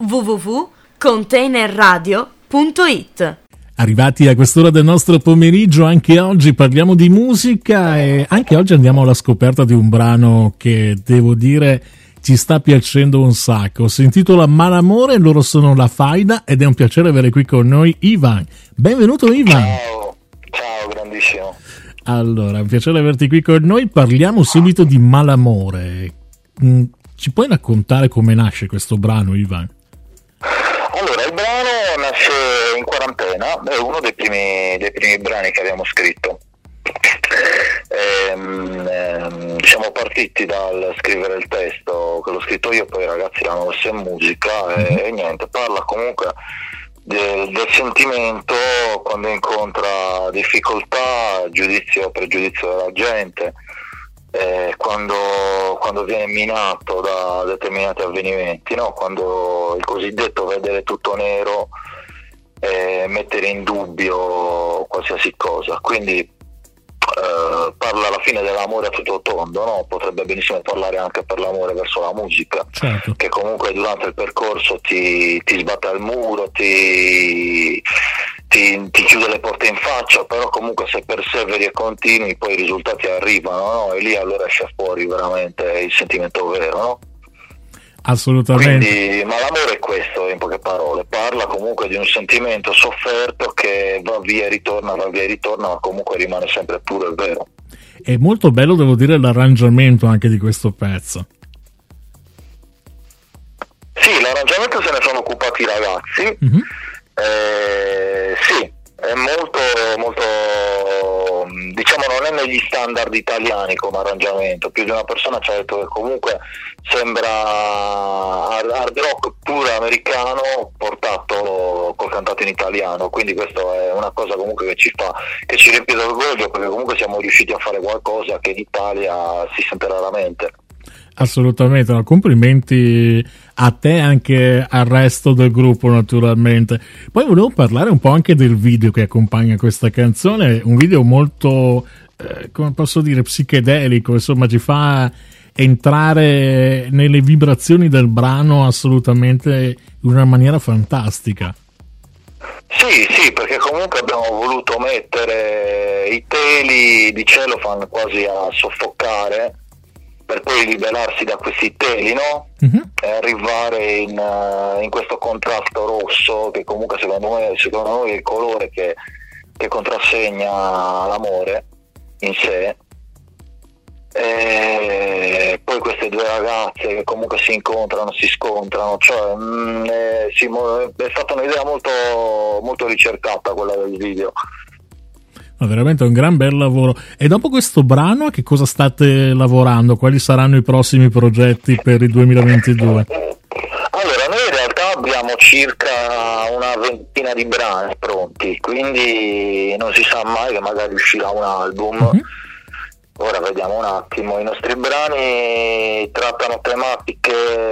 www.containerradio.it. Arrivati a quest'ora del nostro pomeriggio, anche oggi parliamo di musica e anche oggi andiamo alla scoperta di un brano che devo dire ci sta piacendo un sacco. Si intitola Malamore, loro sono La Faida ed è un piacere avere qui con noi Ivan. Benvenuto Ivan. Ciao, grandissimo. Allora, è un piacere averti qui con noi. Parliamo subito di Malamore. Ci puoi raccontare come nasce questo brano, Ivan? Allora, il brano nasce in quarantena, è uno dei primi brani che abbiamo scritto. Siamo partiti dal scrivere il testo, che l'ho scritto io, poi i ragazzi l'hanno messo in musica e niente, parla comunque del sentimento quando incontra difficoltà, giudizio o pregiudizio della gente, quando viene minato da determinati avvenimenti, no? Quando il cosiddetto vedere tutto nero, mettere in dubbio qualsiasi cosa, quindi parla alla fine dell'amore a tutto tondo, no? Potrebbe benissimo parlare anche per l'amore verso la musica, certo, che comunque durante il percorso ti sbatte al muro, ti chiude le porte in faccia, però comunque se perseveri e continui poi i risultati arrivano, no? E lì allora esce fuori veramente il sentimento vero, no? Assolutamente. Quindi, ma l'amore è questo, in poche parole, parla comunque di un sentimento sofferto che va via e ritorna, ma comunque rimane sempre puro e vero. È molto bello, devo dire, l'arrangiamento anche di questo pezzo. Sì, l'arrangiamento se ne sono occupati i ragazzi. Sì, è molto, diciamo, non è negli standard italiani come arrangiamento. Più di una persona ci ha detto che comunque sembra hard rock puro americano portato col cantato in italiano, quindi questo è una cosa comunque che ci riempie d'orgoglio, perché comunque siamo riusciti a fare qualcosa che in Italia si sente raramente. Assolutamente, no, complimenti a te e anche al resto del gruppo, naturalmente. Poi volevo parlare un po' anche del video che accompagna questa canzone, un video molto, come posso dire, psichedelico, insomma ci fa entrare nelle vibrazioni del brano assolutamente in una maniera fantastica. Sì, perché comunque abbiamo voluto mettere i teli di cellophane quasi a soffocare, per poi liberarsi da questi teli, no? E arrivare in questo contrasto rosso che comunque secondo noi è il colore che contrassegna l'amore in sé. E poi queste due ragazze che comunque si incontrano, si scontrano, cioè è stata un'idea molto, molto ricercata quella del video. Veramente un gran bel lavoro. E dopo questo brano a che cosa state lavorando? Quali saranno i prossimi progetti per il 2022? Allora, noi in realtà abbiamo circa una ventina di brani pronti, quindi non si sa mai che magari uscirà un album. Ora vediamo un attimo. I nostri brani trattano tematiche,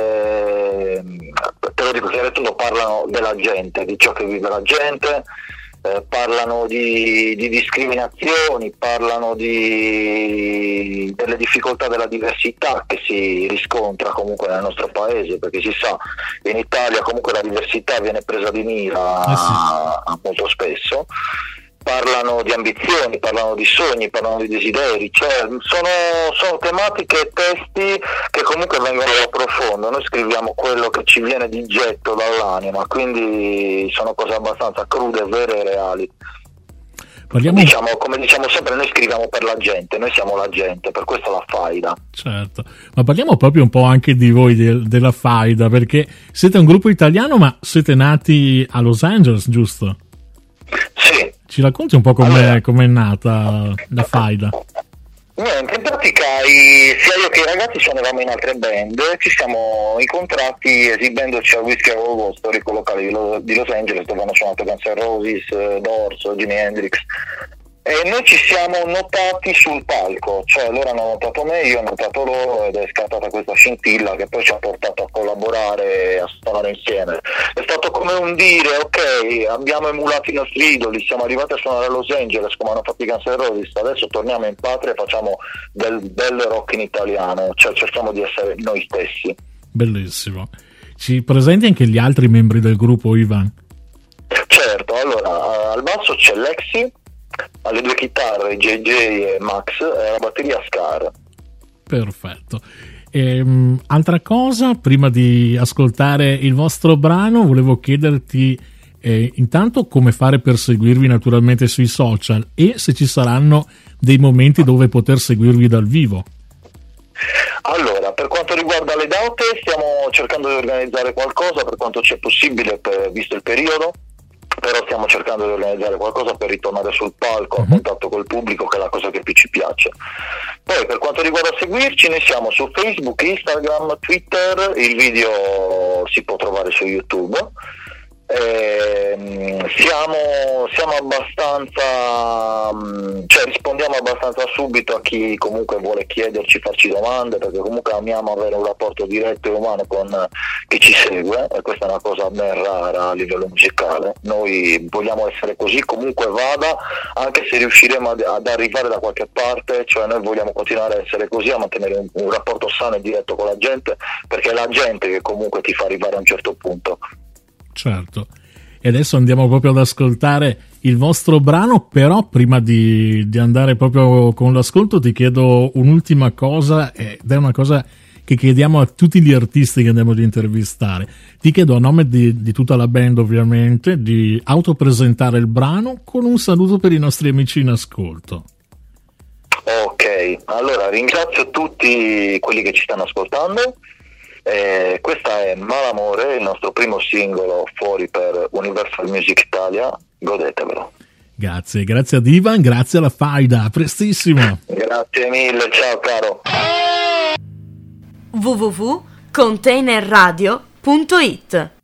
te lo dico chiaramente, parlano della gente, di ciò che vive la gente. Parlano di discriminazioni, parlano delle difficoltà della diversità che si riscontra comunque nel nostro paese, perché si sa, in Italia comunque la diversità viene presa di mira molto spesso. Parlano di ambizioni, parlano di sogni, parlano di desideri, cioè sono tematiche e testi che comunque vengono da profondo. Noi scriviamo quello che ci viene di getto dall'anima, quindi sono cose abbastanza crude, vere e reali. Come diciamo sempre, noi scriviamo per la gente, noi siamo la gente, per questo La Faida. Certo, ma parliamo proprio un po' anche di voi, della Faida, perché siete un gruppo italiano ma siete nati a Los Angeles, giusto? Sì. Ci racconti un po' com'è nata La Faida? Niente, in pratica sia io che i ragazzi suonavamo in altre band, ci siamo incontrati esibendoci al Whiskey a Go storico locale di Los Angeles, dove hanno suonato Guns N' Roses, Doors, Jimi Hendrix, e noi ci siamo notati sul palco, cioè loro hanno notato me, io ho notato loro, ed è scattata questa scintilla che poi ci ha portato a collaborare e a suonare insieme. È stato come un dire: ok, abbiamo emulato i nostri idoli, siamo arrivati a suonare a Los Angeles come hanno fatto i Guns N' Roses, adesso torniamo in patria e facciamo del bel rock in italiano, cioè cerchiamo di essere noi stessi. Bellissimo. Ci presenti anche gli altri membri del gruppo, Ivan? Certo, allora al basso c'è Lexi, alle due chitarre JJ e Max, e alla batteria Scar. Perfetto. Altra cosa, prima di ascoltare il vostro brano, volevo chiederti intanto come fare per seguirvi naturalmente sui social e se ci saranno dei momenti dove poter seguirvi dal vivo. Allora, per quanto riguarda le date, stiamo cercando di organizzare qualcosa per quanto c'è possibile, visto il periodo, però stiamo cercando di organizzare qualcosa per ritornare sul palco a contatto col pubblico, che è la cosa che più ci piace. Poi per quanto riguarda seguirci, noi siamo su Facebook, Instagram, Twitter, il video si può trovare su YouTube. Siamo abbastanza, cioè rispondiamo abbastanza subito a chi comunque vuole chiederci, farci domande, perché comunque amiamo avere un rapporto diretto e umano con chi ci segue, e questa è una cosa a me rara a livello musicale. Noi vogliamo essere così comunque vada, anche se riusciremo ad arrivare da qualche parte, cioè noi vogliamo continuare a essere così, a mantenere un rapporto sano e diretto con la gente, perché è la gente che comunque ti fa arrivare a un certo punto. Certo, e adesso andiamo proprio ad ascoltare il vostro brano, però prima di andare proprio con l'ascolto ti chiedo un'ultima cosa, ed è una cosa che chiediamo a tutti gli artisti che andiamo ad intervistare. Ti chiedo a nome di tutta la band ovviamente di autopresentare il brano con un saluto per i nostri amici in ascolto. Ok, allora ringrazio tutti quelli che ci stanno ascoltando. Questa è Malamore, il nostro primo singolo fuori per Universal Music Italia, godetevelo. Grazie ad Ivan, grazie alla Faida, a prestissimo. Grazie mille, ciao caro. www.containerradio.it